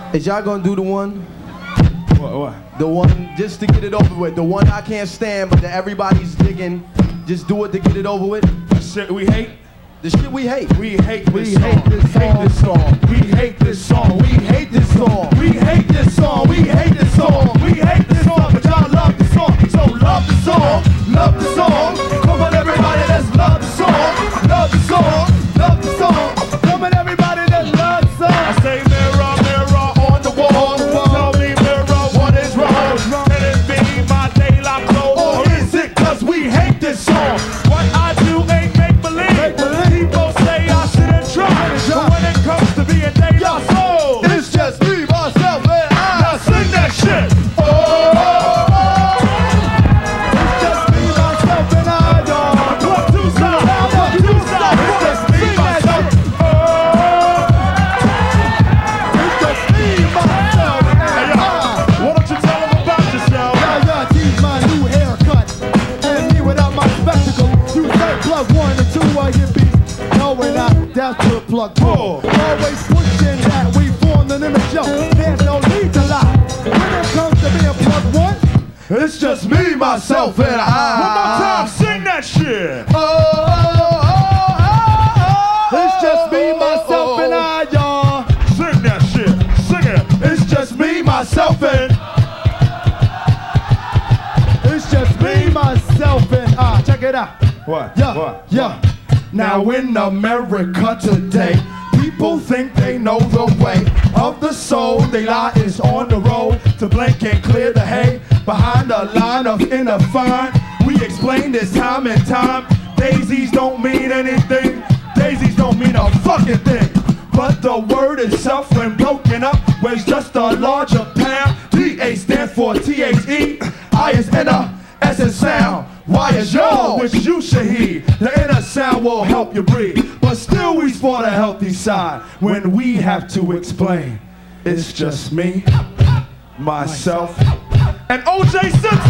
Is y'all gonna do the one? What? The one, just to get it over with. The one I can't stand, but that everybody's digging. Just do it to get it over with. The shit we hate? The shit we hate. We hate this We song. hate this song. We hate this song. We hate this song. We hate this song. We hate this song. We hate this song. But y'all love the song. So love the song. Love the song. Come on, everybody, let's love the song. Love the song. Love the song. Come on, everybody, let's love the song. I say mirror, mirror on the wall. Tell me, mirror, what is wrong? Can it be my daylight clothes? Or is it 'cause we hate this song? What I do ain't make believe. People say I shouldn't try. But when it comes to being daylight soul, It's just me, myself, and I. now sing that shit. Oh, It's just me, myself, and I, dog. Plug two sides. Plug two sides. It's just me, myself. Oh. It's just me, myself, and Hey, I. yo, why don't you tell them about yourself? Yeah, tease my new haircut. And me without my spectacle. You say plug 1 and 2 while you be. No, we're not. That's to plug 4. Always pushing that we formed an image of. There's no need to lie. When it comes to being plug 1, it's just me, myself, and I. One more time, sing that shit. Oh, it's just me, myself, and I, y'all. Sing that shit. Sing it. It's just me, myself, and it's just me, myself, and I. Check it out. What? Yeah, What? yeah. Now in America today, people think they know the way of the soul. They lie is on the road to blink and clear the hay behind a line of inner fine. We explain this time and time. Daisies don't mean anything. Daisies don't mean a fucking thing. But the word itself, when broken up, weighs just a larger pound. DA stands for THE. I is inner, S is sound. Y is yo, which you should heed. The inner sound will help you breathe. But still we sport a healthy side when we have to explain. It's just me, myself, And OJ Simpson.